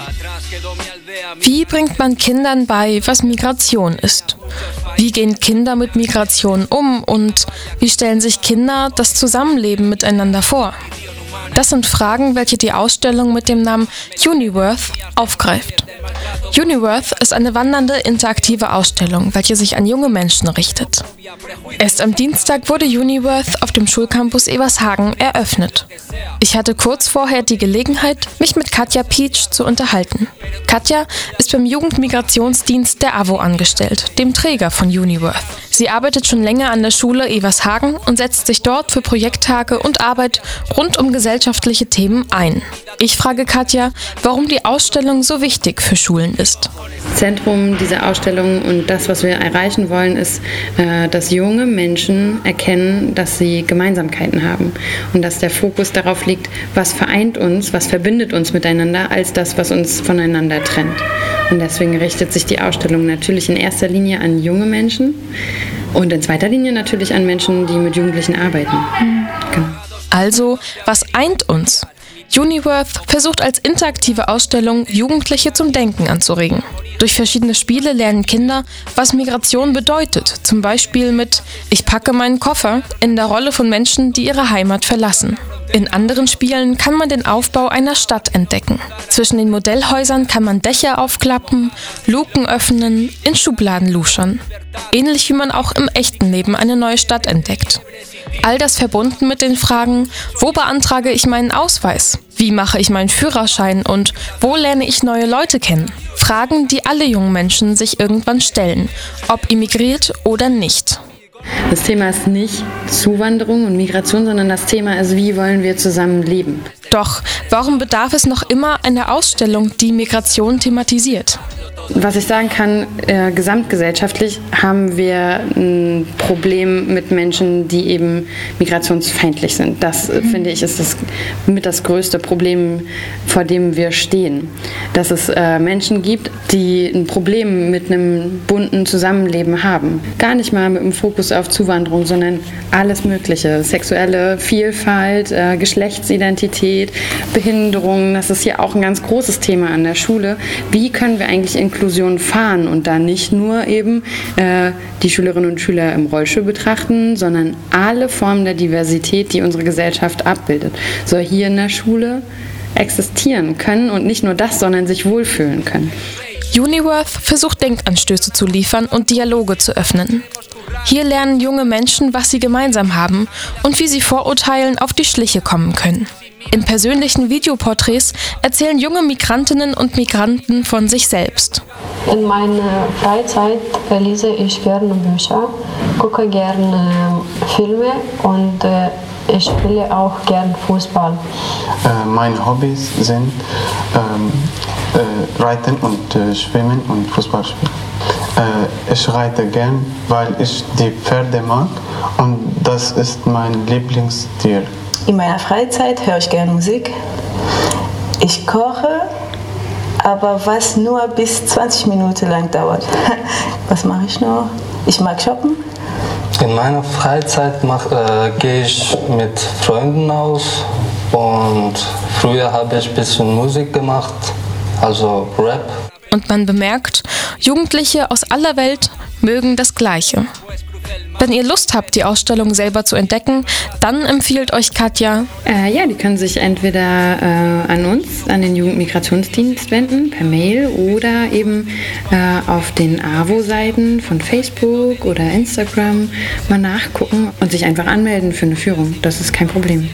Wie bringt man Kindern bei, was Migration ist? Wie gehen Kinder mit Migration um und wie stellen sich Kinder das Zusammenleben miteinander vor? Das sind Fragen, welche die Ausstellung mit dem Namen Uniworth aufgreift. Uniworth ist eine wandernde, interaktive Ausstellung, welche sich an junge Menschen richtet. Erst am Dienstag wurde Uniworth auf dem Schulcampus Evershagen eröffnet. Ich hatte kurz vorher die Gelegenheit, mich mit Katja Pietsch zu unterhalten. Katja ist beim Jugendmigrationsdienst der AWO angestellt, dem Träger von Uniworth. Sie arbeitet schon länger an der Schule Evershagen und setzt sich dort für Projekttage und Arbeit rund um gesellschaftliche Themen ein. Ich frage Katja, warum die Ausstellung so wichtig für Schulen ist. Zentrum dieser Ausstellung und das, was wir erreichen wollen, ist, dass junge Menschen erkennen, dass sie Gemeinsamkeiten haben und dass der Fokus darauf liegt, was vereint uns, was verbindet uns miteinander, als das, was uns voneinander trennt. Und deswegen richtet sich die Ausstellung natürlich in erster Linie an junge Menschen und in zweiter Linie natürlich an Menschen, die mit Jugendlichen arbeiten. Genau. Also, was eint uns? Uniworth versucht als interaktive Ausstellung, Jugendliche zum Denken anzuregen. Durch verschiedene Spiele lernen Kinder, was Migration bedeutet, zum Beispiel mit „Ich packe meinen Koffer" in der Rolle von Menschen, die ihre Heimat verlassen. In anderen Spielen kann man den Aufbau einer Stadt entdecken. Zwischen den Modellhäusern kann man Dächer aufklappen, Luken öffnen, in Schubladen luschern. Ähnlich wie man auch im echten Leben eine neue Stadt entdeckt. All das verbunden mit den Fragen: Wo beantrage ich meinen Ausweis? Wie mache ich meinen Führerschein? Und wo lerne ich neue Leute kennen? Fragen, die alle jungen Menschen sich irgendwann stellen, ob immigriert oder nicht. Das Thema ist nicht Zuwanderung und Migration, sondern das Thema ist, wie wollen wir zusammen leben. Doch warum bedarf es noch immer einer Ausstellung, die Migration thematisiert? Was ich sagen kann, gesamtgesellschaftlich haben wir ein Problem mit Menschen, die eben migrationsfeindlich sind. Das, finde ich, ist das größte Problem, vor dem wir stehen. Dass es Menschen gibt, die ein Problem mit einem bunten Zusammenleben haben. Gar nicht mal mit dem Fokus auf Zuwanderung, sondern alles Mögliche. Sexuelle Vielfalt, Geschlechtsidentität, Behinderung, das ist hier auch ein ganz großes Thema an der Schule. Wie können wir eigentlich Inklusion fahren und da nicht nur eben die Schülerinnen und Schüler im Rollstuhl betrachten, sondern alle Formen der Diversität, die unsere Gesellschaft abbildet, soll hier in der Schule existieren können und nicht nur das, sondern sich wohlfühlen können. Uniworth versucht Denkanstöße zu liefern und Dialoge zu öffnen. Hier lernen junge Menschen, was sie gemeinsam haben und wie sie Vorurteilen auf die Schliche kommen können. In persönlichen Videoporträts erzählen junge Migrantinnen und Migranten von sich selbst. In meiner Freizeit lese ich gerne Bücher, gucke gerne Filme und ich spiele auch gerne Fußball. Meine Hobbys sind Reiten und Schwimmen und Fußball spielen. Ich reite gern, weil ich die Pferde mag und das ist mein Lieblingstier. In meiner Freizeit höre ich gerne Musik. Ich koche, aber was nur bis 20 Minuten lang dauert. Was mache ich noch? Ich mag shoppen. In meiner Freizeit gehe ich mit Freunden aus und früher habe ich ein bisschen Musik gemacht, also Rap. Und man bemerkt, Jugendliche aus aller Welt mögen das Gleiche. Wenn ihr Lust habt, die Ausstellung selber zu entdecken, dann empfiehlt euch Katja. Die können sich entweder an uns, an den Jugendmigrationsdienst wenden, per Mail oder eben auf den AWO-Seiten von Facebook oder Instagram mal nachgucken und sich einfach anmelden für eine Führung. Das ist kein Problem.